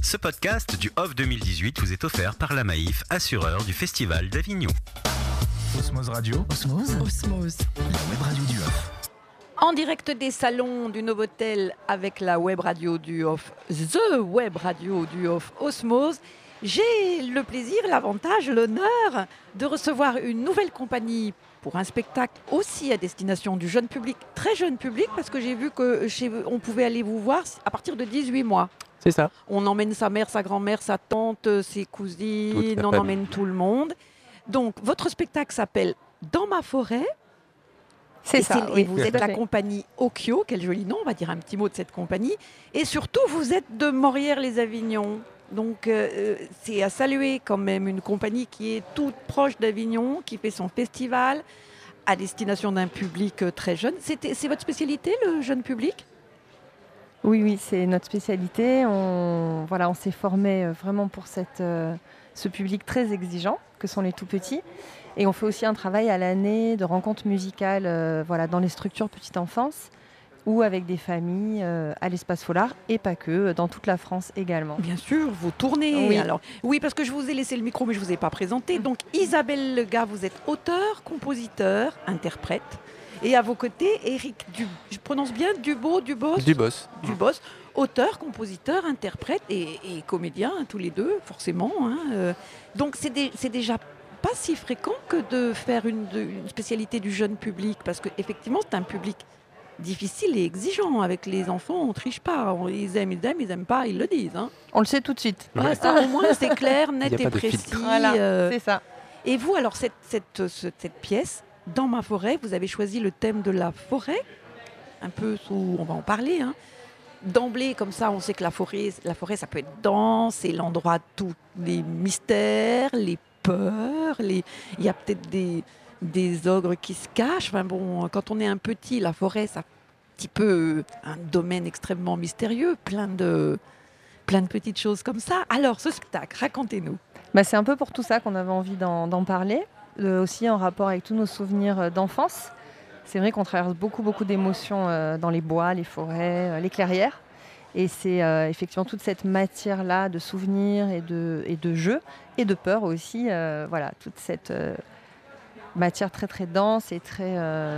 Ce podcast du Off 2018 vous est offert par la Maïf, assureur du Festival d'Avignon. Osmose Radio. Osmose. La web radio du Off. En direct des salons du Novotel avec la web radio du Off, The Web Radio du Off Osmose, j'ai le plaisir, l'avantage, l'honneur de recevoir une nouvelle compagnie pour un spectacle aussi à destination du jeune public, très jeune public, parce que j'ai vu qu'on pouvait aller vous voir à partir de 18 mois. C'est ça. On emmène sa mère, sa grand-mère, sa tante, ses cousines, on emmène tout le monde. Donc, votre spectacle s'appelle Dans ma forêt. C'est ça. Et vous êtes la compagnie Okio, quel joli nom, on va dire un petit mot de cette compagnie. Et surtout, vous êtes de Morières-les-Avignon. Donc, c'est à saluer quand même une compagnie qui est toute proche d'Avignon, qui fait son festival à destination d'un public très jeune. C'est votre spécialité, le jeune public ? Oui, c'est notre spécialité. On s'est formé vraiment pour ce public très exigeant que sont les tout-petits. Et on fait aussi un travail à l'année de rencontres musicales dans les structures petite enfance ou avec des familles à l'Espace Folard et pas que, dans toute la France également. Bien sûr, vous tournez. Oui. Oui, parce que je vous ai laissé le micro, mais je ne vous ai pas présenté. Donc Isabelle Lega, vous êtes auteur, compositeur, interprète. Et à vos côtés, Eric, je prononce bien Dubos, auteur, compositeur, interprète et comédien, tous les deux, forcément. Donc c'est déjà pas si fréquent que de faire une spécialité du jeune public, parce qu'effectivement, c'est un public difficile et exigeant. Avec les enfants, on ne triche pas. Ils aiment, ils n'aiment pas, ils le disent. On le sait tout de suite. Ça, au moins, c'est clair, net et précis. Voilà, c'est ça. Et vous, alors, cette pièce, Dans ma forêt, vous avez choisi le thème de la forêt, un peu on va en parler. D'emblée, comme ça, on sait que la forêt, ça peut être dense, c'est l'endroit de tous les mystères, les peurs, il y a peut-être des ogres qui se cachent. Enfin bon, quand on est un petit, la forêt, c'est un petit peu un domaine extrêmement mystérieux, plein de petites choses comme ça. Alors, ce spectacle, racontez-nous. C'est un peu pour tout ça qu'on avait envie d'en parler, aussi en rapport avec tous nos souvenirs d'enfance. C'est vrai qu'on traverse beaucoup d'émotions dans les bois, les forêts, les clairières. Et c'est effectivement toute cette matière-là de souvenirs et de jeux et de peur aussi. Toute cette matière très très dense et très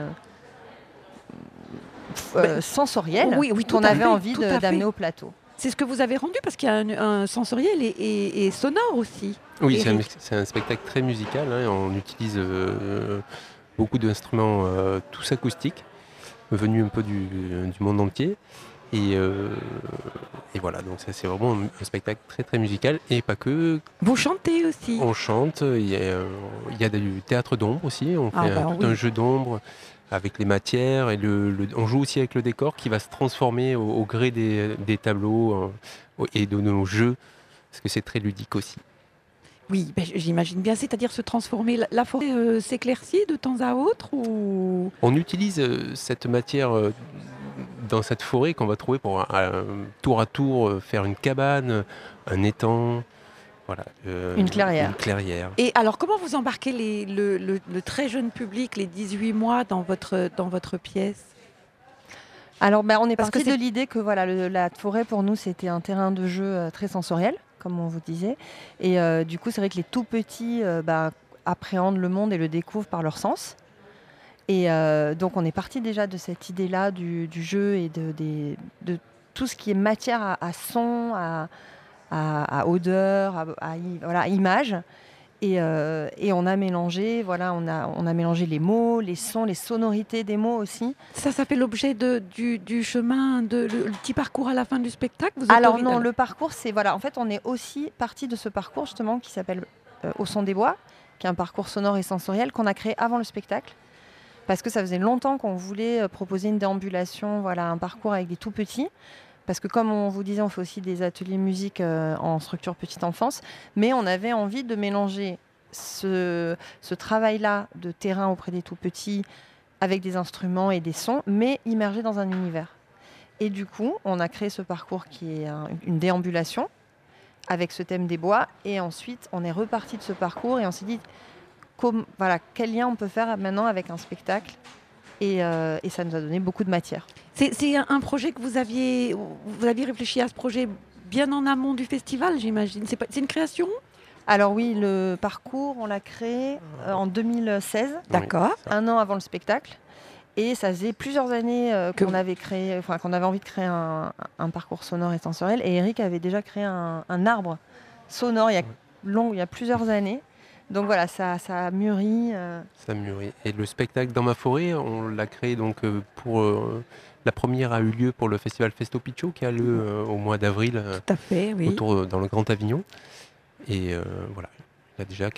sensorielle qu'on avait envie d'amener au plateau. C'est ce que vous avez rendu, parce qu'il y a un sensoriel et sonore aussi. Oui, c'est un spectacle très musical. On utilise beaucoup d'instruments tous acoustiques, venus un peu du monde entier. Et voilà, donc ça, c'est vraiment un spectacle très très musical et pas que. Vous chantez aussi. On chante, il y a du théâtre d'ombre aussi, on fait un jeu d'ombre avec les matières et on joue aussi avec le décor qui va se transformer au gré des tableaux et de nos jeux, parce que c'est très ludique aussi. Oui, j'imagine bien, c'est-à-dire se transformer. La forêt s'éclaircit de temps à autre ou... On utilise cette matière dans cette forêt qu'on va trouver pour tour à tour faire une cabane, un étang, une clairière. Et alors, comment vous embarquez le très jeune public, les 18 mois, dans votre pièce ? Alors, on est parti de l'idée que la forêt, pour nous, c'était un terrain de jeu très sensoriel, comme on vous disait. Et du coup, c'est vrai que les tout petits appréhendent le monde et le découvrent par leurs sens. Et donc, on est parti déjà de cette idée-là du jeu et de tout ce qui est matière à son, à odeur, à image. Et on a mélangé, on a mélangé les mots, les sons, les sonorités des mots aussi. Ça fait l'objet du chemin, le petit parcours à la fin du spectacle. Alors non, le parcours, en fait, on est aussi parti de ce parcours justement qui s'appelle Au son des bois, qui est un parcours sonore et sensoriel qu'on a créé avant le spectacle. Parce que ça faisait longtemps qu'on voulait proposer une déambulation, un parcours avec des tout petits. Parce que comme on vous disait, on fait aussi des ateliers musique en structure petite enfance. Mais on avait envie de mélanger ce travail-là de terrain auprès des tout petits avec des instruments et des sons, mais immergé dans un univers. Et du coup, on a créé ce parcours qui est une déambulation avec ce thème des bois. Et ensuite, on est reparti de ce parcours et on s'est dit... quel lien on peut faire maintenant avec un spectacle et ça nous a donné beaucoup de matière. C'est un projet que vous aviez réfléchi à ce projet bien en amont du festival, j'imagine. C'est une création? Alors oui, le parcours, on l'a créé en 2016, D'accord. un an avant le spectacle. Et ça faisait plusieurs années qu'on avait envie de créer un parcours sonore et sensoriel. Et Eric avait déjà créé un arbre sonore il y a plusieurs années. Donc voilà, ça a mûri. Ça mûrit. Et le spectacle Dans ma forêt, on l'a créé donc pour... la première a eu lieu pour le festival Festo Piccio qui a lieu au mois d'avril Tout à fait, oui. dans le Grand Avignon. Et voilà, il a déjà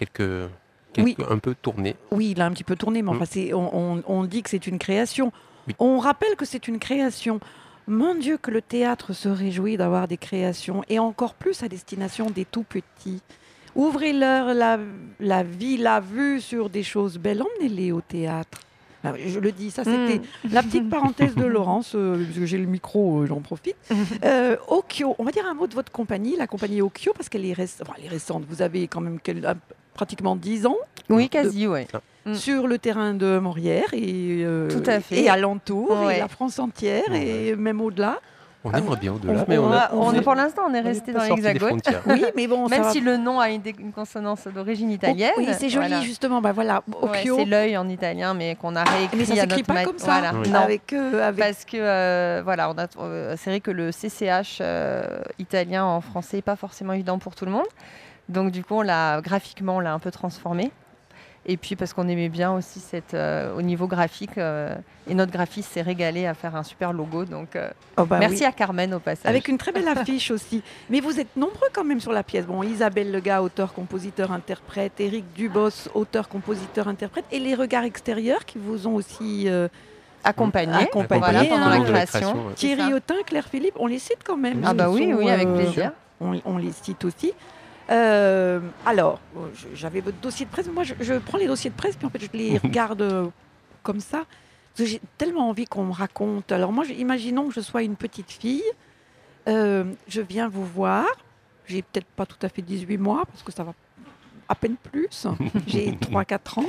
un peu tourné. Oui, il a un petit peu tourné, mais enfin, on dit que c'est une création. Oui. On rappelle que c'est une création. Mon Dieu, que le théâtre se réjouit d'avoir des créations, et encore plus à destination des tout-petits. Ouvrez-leur la vie, la vue sur des choses belles. Emmenez-les au théâtre. Alors, je le dis, ça c'était la petite parenthèse de Laurence, parce que j'ai le micro, j'en profite. Occhio, on va dire un mot de votre compagnie, la compagnie Occhio, parce qu'elle est, elle est récente. Vous avez quand même pratiquement 10 ans. Oui, quasi, oui. Sur le terrain de Morières et, tout à fait. Et alentour, Ouais. et la France entière, et même au-delà. On aimerait bien au-delà, mais pour l'instant, on est resté dans l'Hexagone. Oui, mais bon, même si le nom a une consonance d'origine italienne. Oui, c'est joli, justement. Bah voilà, Occhio. C'est l'œil en italien, mais qu'on a réécrit. Mais ça s'écrit pas comme ça. Voilà. Oui. Non. Avec... Parce que c'est vrai que le CCH italien en français n'est pas forcément évident pour tout le monde. Donc du coup, graphiquement, on l'a un peu transformé. Et puis parce qu'on aimait bien aussi au niveau graphique, et notre graphiste s'est régalé à faire un super logo. Donc merci à Carmen au passage. Avec une très belle affiche aussi. Mais vous êtes nombreux quand même sur la pièce. Bon, Isabelle Lega, auteur, compositeur, interprète, Éric Dubos, auteur, compositeur, interprète, et les regards extérieurs qui vous ont aussi accompagné voilà, pendant la de création. ouais. Thierry Autin, Claire Philippe, on les cite quand même. Ah bah oui, sont, avec plaisir. On les cite aussi. Alors, j'avais votre dossier de presse. Moi, je prends les dossiers de presse, puis en fait, je les regarde comme ça. Parce que j'ai tellement envie qu'on me raconte. Alors moi, imaginons que je sois une petite fille. Je viens vous voir. J'ai peut-être pas tout à fait 18 mois, parce que ça va à peine plus. J'ai 3-4 ans.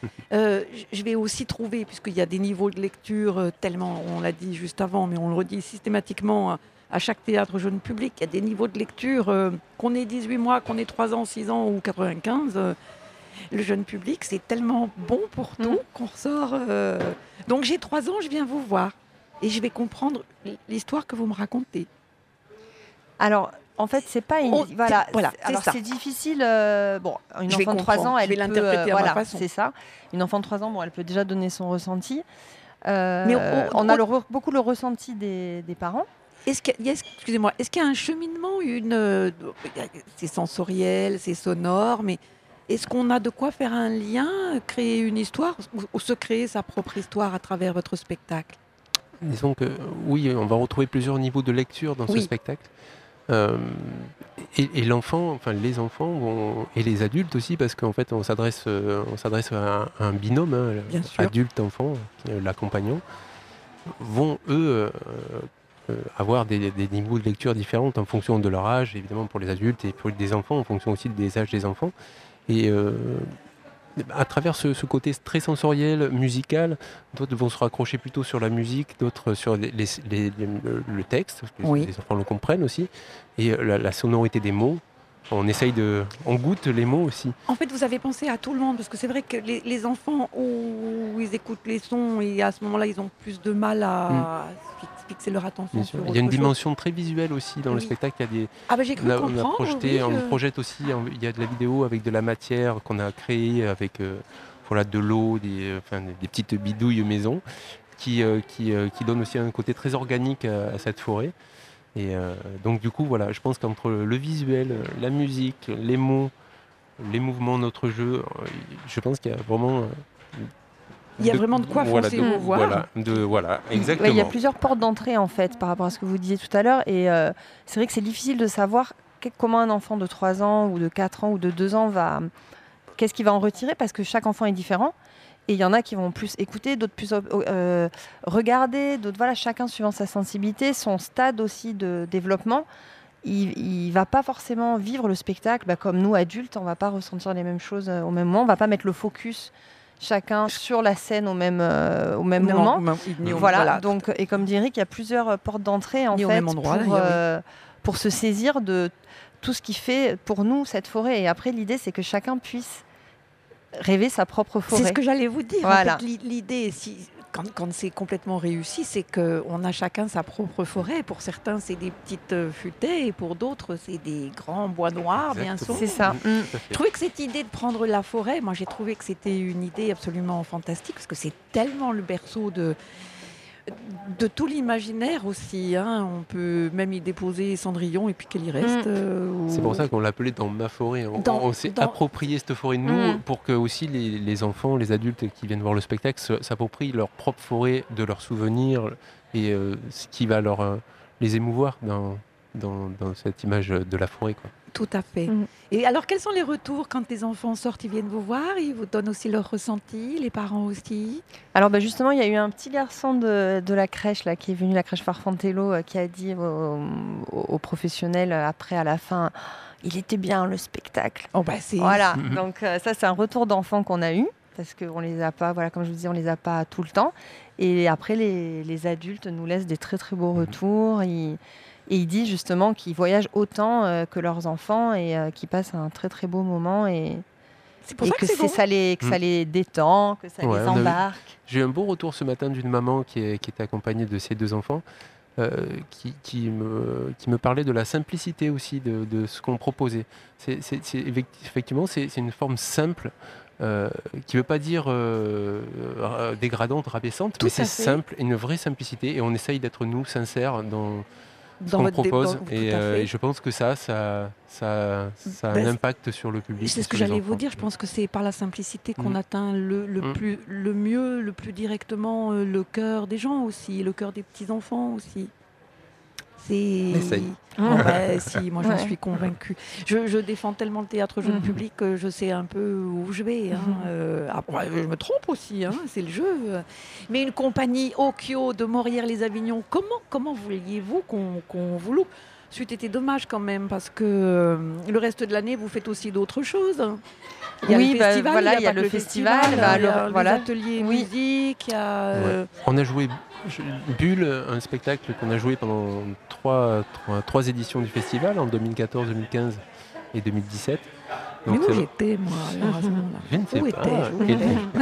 Je vais aussi trouver, puisqu'il y a des niveaux de lecture tellement, on l'a dit juste avant, mais on le redit systématiquement à chaque théâtre jeune public, il y a des niveaux de lecture, qu'on ait 18 mois, qu'on ait 3 ans, 6 ans ou 95, le jeune public, c'est tellement bon pour tout qu'on ressort. Donc j'ai 3 ans, je viens vous voir et je vais comprendre l'histoire que vous me racontez. Alors, en fait, c'est pas une... Voilà, alors c'est ça. c'est difficile. Une enfant de 3 ans, elle vais l'interpréter à ma façon. C'est ça. Une enfant de 3 ans, elle peut déjà donner son ressenti. Mais on a beaucoup le ressenti des parents. Est-ce qu'il y a un cheminement, c'est sensoriel, c'est sonore, mais est-ce qu'on a de quoi faire un lien, créer une histoire ou se créer sa propre histoire à travers votre spectacle? Disons que oui, on va retrouver plusieurs niveaux de lecture dans ce spectacle. Et l'enfant, enfin les enfants et les adultes aussi, parce qu'en fait on s'adresse à un binôme, adulte-enfant, l'accompagnant, vont eux avoir des niveaux de lecture différents en fonction de leur âge, évidemment pour les adultes et pour des enfants, en fonction aussi des âges des enfants. Et à travers ce côté très sensoriel, musical, d'autres vont se raccrocher plutôt sur la musique, d'autres sur le texte, les enfants le comprennent aussi, et la sonorité des mots. On goûte les mots aussi. En fait, vous avez pensé à tout le monde, parce que c'est vrai que les enfants, où ils écoutent les sons, et à ce moment-là, ils ont plus de mal à fixer leur attention sur autre chose. Il y a une dimension très visuelle aussi dans le spectacle. Il y a j'ai cru comprendre. On projette aussi, il y a de la vidéo avec de la matière qu'on a créée avec de l'eau, des petites bidouilles maison, qui donnent aussi un côté très organique à cette forêt. Et donc du coup, voilà, je pense qu'entre le visuel, la musique, les mots, les mouvements de notre jeu, je pense qu'il y a vraiment... Il y a vraiment de quoi foncer vous voir. Voilà, exactement. Il y a plusieurs portes d'entrée en fait par rapport à ce que vous disiez tout à l'heure. Et c'est vrai que c'est difficile de savoir comment un enfant de 3 ans ou de 4 ans ou de 2 ans qu'est-ce qu'il va en retirer, parce que chaque enfant est différent. Et il y en a qui vont plus écouter, d'autres plus regarder, d'autres, chacun suivant sa sensibilité, son stade aussi de développement. Il ne va pas forcément vivre le spectacle comme nous, adultes, on ne va pas ressentir les mêmes choses au même moment, on ne va pas mettre le focus chacun sur la scène au même moment. Voilà. Donc, et comme dit Eric, il y a plusieurs portes d'entrée en fait, pour se saisir de tout ce qui fait pour nous cette forêt. Et après, l'idée, c'est que chacun puisse rêver sa propre forêt. C'est ce que j'allais vous dire. Voilà. En fait, l'idée, quand c'est complètement réussi, c'est qu'on a chacun sa propre forêt. Pour certains, c'est des petites futaies, et pour d'autres, c'est des grands bois noirs, bien Exactement. sûr. C'est ça. Tout à fait. Je trouvais que cette idée de prendre la forêt, moi j'ai trouvé que c'était une idée absolument fantastique, parce que c'est tellement le berceau de tout l'imaginaire aussi. Hein. On peut même y déposer Cendrillon et puis qu'elle y reste. C'est pour ça qu'on l'appelait dans ma forêt. On s'est approprié cette forêt, nous, pour que aussi les enfants, les adultes qui viennent voir le spectacle s'approprient leur propre forêt, de leurs souvenirs et ce qui va les émouvoir dans cette image de la forêt, quoi. Tout à fait. Et alors, quels sont les retours quand les enfants sortent? Ils viennent vous voir, ils vous donnent aussi leur ressenti, les parents aussi? Alors justement, il y a eu un petit garçon de la crèche là, qui est venu, la crèche Farfantello, qui a dit aux professionnels après, à la fin, il était bien le spectacle. Oh, c'est... Voilà, donc ça c'est un retour d'enfants qu'on a eu, parce qu'on les a pas, voilà, comme je vous disais, on les a pas tout le temps. Et après, les adultes nous laissent des très très beaux retours. Et ils disent justement qu'ils voyagent autant que leurs enfants et qu'ils passent un très très beau moment. Et c'est pour ça que c'est ça les détend, que ça les embarque. J'ai eu un beau retour ce matin d'une maman qui était accompagnée de ses 2 enfants, qui me parlait de la simplicité aussi de ce qu'on proposait. Effectivement, c'est une forme simple, qui ne veut pas dire dégradante, rabaissante, mais c'est simple, une vraie simplicité, et on essaye d'être nous, sincères dans ce qu'on propose, et je pense que ça a un impact sur le public. C'est ce que j'allais vous dire, je pense que c'est par la simplicité qu'on atteint le mieux, le plus directement le cœur des gens aussi, le cœur des petits-enfants aussi. Essaye. Si, moi j'en suis convaincue. Je défends tellement le théâtre jeune public que je sais un peu où je vais. Je me trompe aussi, c'est le jeu. Mais une compagnie Occhio de Morières-les-Avignon, comment vouliez-vous qu'on vous loupe? C'eût été dommage quand même, parce que le reste de l'année, vous faites aussi d'autres choses. Il y a le festival, il y a le festival, les ateliers musique. On a joué Bulle, un spectacle qu'on a joué pendant trois éditions du festival, en 2014, 2015 et 2017. Donc, mais où j'étais, moi, à ce moment-là? Je ne sais pas.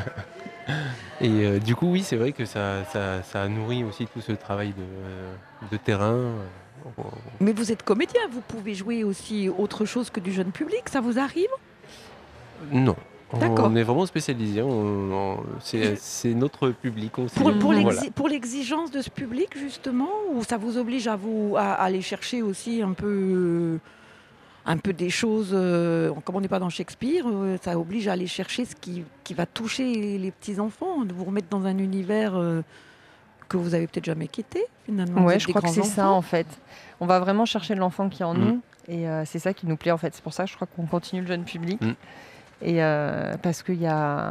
Et du coup, oui, c'est vrai que ça a nourri aussi tout ce travail de terrain. Mais vous êtes comédien, vous pouvez jouer aussi autre chose que du jeune public, ça vous arrive? Non. D'accord. On est vraiment spécialisé, c'est notre public aussi. Pour l'exigence de ce public, justement, ou ça vous oblige à aller chercher aussi un peu des choses, comme on n'est pas dans Shakespeare, ça oblige à aller chercher ce qui va toucher les petits-enfants, de vous remettre dans un univers que vous avez peut-être jamais quitté, finalement. Oui, je crois que c'est ça, en fait. On va vraiment chercher l'enfant qui est en nous, et c'est ça qui nous plaît, en fait. C'est pour ça que je crois qu'on continue le jeune public. Et parce qu'il y a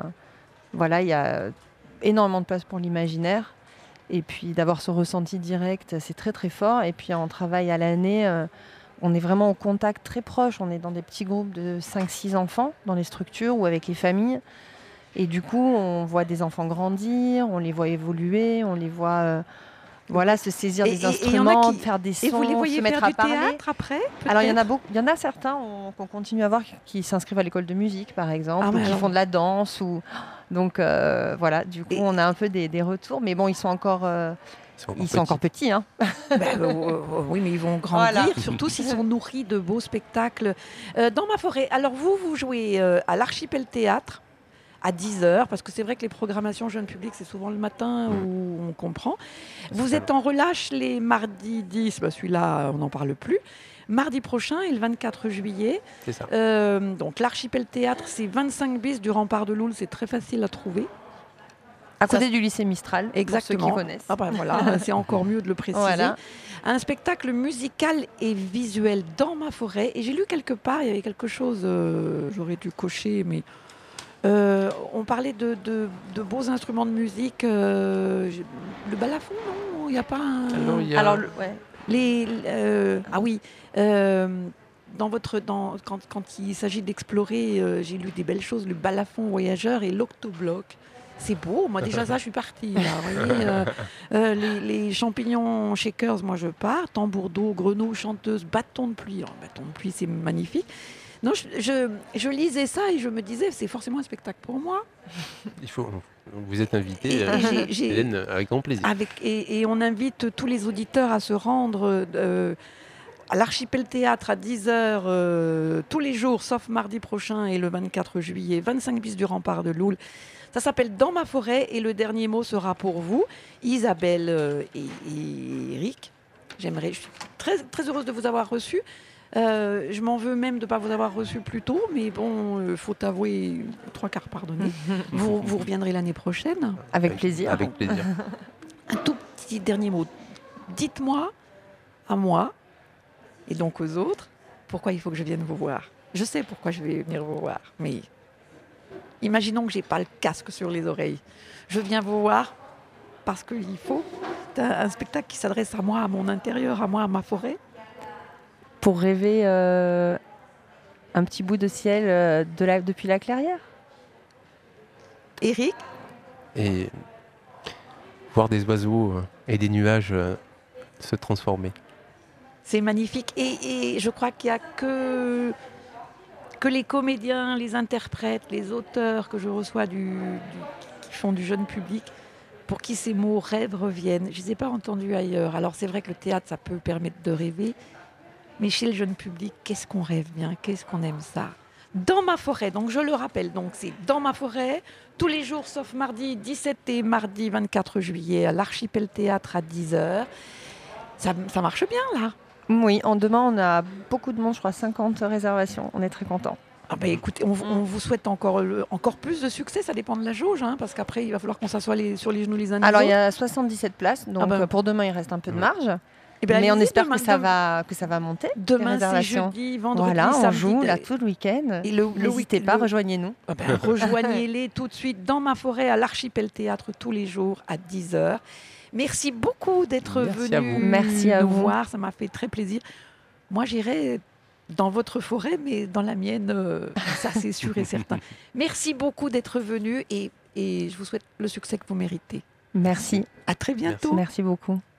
énormément de place pour l'imaginaire, et puis d'avoir ce ressenti direct, c'est très très fort. Et puis on travaille à l'année, on est vraiment au contact très proche, on est dans des petits groupes de 5-6 enfants dans les structures ou avec les familles, et du coup on voit des enfants grandir, on les voit évoluer, on les voit se saisir des instruments, faire des sons, et vous les voyez se mettre faire à du parler. théâtre après? Alors il y en a certains qu'on continue à voir qui s'inscrivent à l'école de musique par exemple, ou qui font de la danse, donc du coup on a un peu des retours, mais bon, ils sont encore petits, hein. Oui, mais ils vont grandir, surtout s'ils sont nourris de beaux spectacles. Dans ma forêt, alors vous jouez à l'Archipel Théâtre à 10h, parce que c'est vrai que les programmations jeunes publics, c'est souvent le matin où on comprend. Vous êtes en relâche les mardis 10, celui-là, on n'en parle plus. Mardi prochain et le 24 juillet. C'est ça. Donc l'Archipel Théâtre, c'est 25 bis du Rempart de Loul, c'est très facile à trouver. À côté du lycée Mistral, exactement. Pour ceux qui connaissent. Voilà, c'est encore mieux de le préciser. Voilà. Un spectacle musical et visuel dans ma forêt. Et j'ai lu quelque part, il y avait quelque chose, j'aurais dû cocher, mais on parlait de beaux instruments de musique. Le balafon, non? Il n'y a pas un... Non, il y a... Alors, quand il s'agit d'explorer, j'ai lu des belles choses, le balafon voyageur et l'octobloc. C'est beau, moi déjà ça je suis partie. Là, vous voyez, les champignons shakers, moi je pars. Tambour d'eau, grenouille chanteuse, bâton de pluie. Alors, bâton de pluie c'est magnifique. Non, je lisais ça et je me disais c'est forcément un spectacle pour moi. Vous êtes invité, Hélène, avec grand plaisir. Et on invite tous les auditeurs à se rendre à l'Archipel Théâtre à 10h tous les jours, sauf mardi prochain et le 24 juillet, 25 bis du Rempart de Loul. Ça s'appelle Dans ma forêt et le dernier mot sera pour vous, Isabelle et Eric. Je suis très, très heureuse de vous avoir reçu. Je m'en veux même de ne pas vous avoir reçu plus tôt, mais bon, faut avouer, 3/4 pardonné. Vous reviendrez l'année prochaine. Avec plaisir. Avec plaisir. Un tout petit dernier mot. Dites-moi, à moi, et donc aux autres, pourquoi il faut que je vienne vous voir. Je sais pourquoi je vais venir vous voir, mais imaginons que je n'ai pas le casque sur les oreilles. Je viens vous voir parce qu'il faut. C'est un spectacle qui s'adresse à moi, à mon intérieur, à moi, à ma forêt. Pour rêver un petit bout de ciel depuis la clairière. Eric ? Et voir des oiseaux et des nuages se transformer. C'est magnifique. Et je crois qu'il n'y a que les comédiens, les interprètes, les auteurs que je reçois qui font du jeune public, pour qui ces mots rêve reviennent. Je ne les ai pas entendus ailleurs. Alors c'est vrai que le théâtre, ça peut permettre de rêver. Mais chez le jeune public, qu'est-ce qu'on rêve bien, qu'est-ce qu'on aime ça. Dans ma forêt, donc je le rappelle, donc c'est Dans ma forêt, tous les jours sauf mardi 17 et mardi 24 juillet à l'Archipel Théâtre à 10h. Ça marche bien là. Oui, demain on a beaucoup de monde, je crois 50 réservations, on est très contents. Ah bah écoutez, on vous souhaite encore plus de succès, ça dépend de la jauge, hein, parce qu'après il va falloir qu'on s'assoie sur les genoux les uns des autres. Alors il y a 77 places, donc pour demain il reste un peu de marge. Mais on espère que ça va monter. Demain, c'est jeudi, vendredi, voilà, on samedi, joue là tout le week-end. Et n'hésitez pas, rejoignez-nous. Rejoignez-les tout de suite dans ma forêt à l'Archipel Théâtre tous les jours à 10h. Merci beaucoup d'être venu nous voir, ça m'a fait très plaisir. Moi, j'irai dans votre forêt, mais dans la mienne, ça c'est sûr et certain. Merci beaucoup d'être venu et je vous souhaite le succès que vous méritez. Merci. À très bientôt. Merci beaucoup.